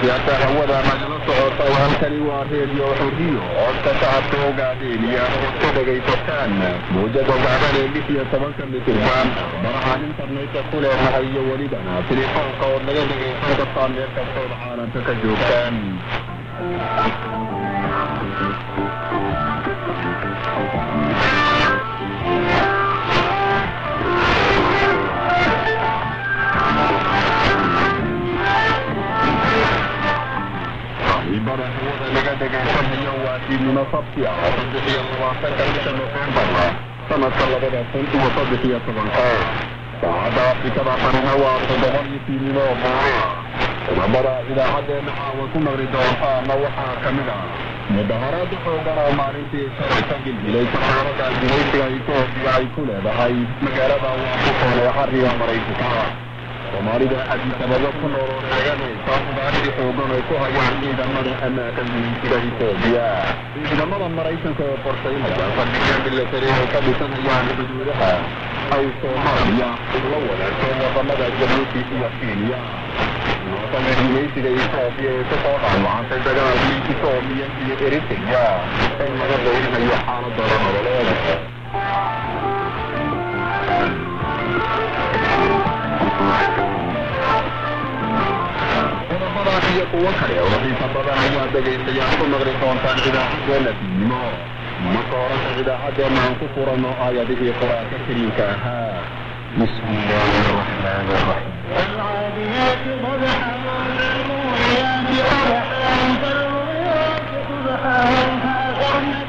akhyaarta hawada nagala socota halkani waa reediyo xuriyo codka shacabka ogaadeenaya ood ka dhagaysataan mawjada gaaban ee 16 mitirban barahaan internetka ku leenahay iyo welibana telefoonka ood naga dhagaysan kartaan meel kastood caalamka ka joogtaan ibada hawada laga dhagaysanhayo waa diidnimo sabti ah 23 Noofembar sanadka 2013 saacadda afrikada qarina waa 7:00 qodobada idaacadeena caawa ku maqli doontaana waxaa ka mid ah mudaharaad xoogan oo maalintii shalay ka gilgilay safarada gumaysiga Itoobiya ay ku leedahay magaalada Washington ee xariga Maraykanka soomaalida Addis Ababa ku nool oo reeganaysa mudaharaad xoogan ay ku hayaan ciidamada ammaanka gumaysiga Itoobiya ciidamada Maraykanka oo qorsheynaya fadhigan military oo ka dhisanayaan xuduudaha ay Soomaaliya la wadaagto wadamada Jabuuti iyo Kenya wadamada gumaysiga Itoobiya ee kasoo dhaawacantay dagaalkii Itoobiya iyo Eritrea ee laga doonayo xaaladda nololeed iyo kuwa kale oo xiisa badan ayaa dhagaystayaan ku maqli doontaan idaacadeena fiidnimo marka horanta idaacadeena aan ku furano aayadihii qur-aanka kariimka ahaa bismi illaahi araxmaani araxiim alcaadiyaati qadxan falmuuriyaati qadxan falmuuriyaati qadxan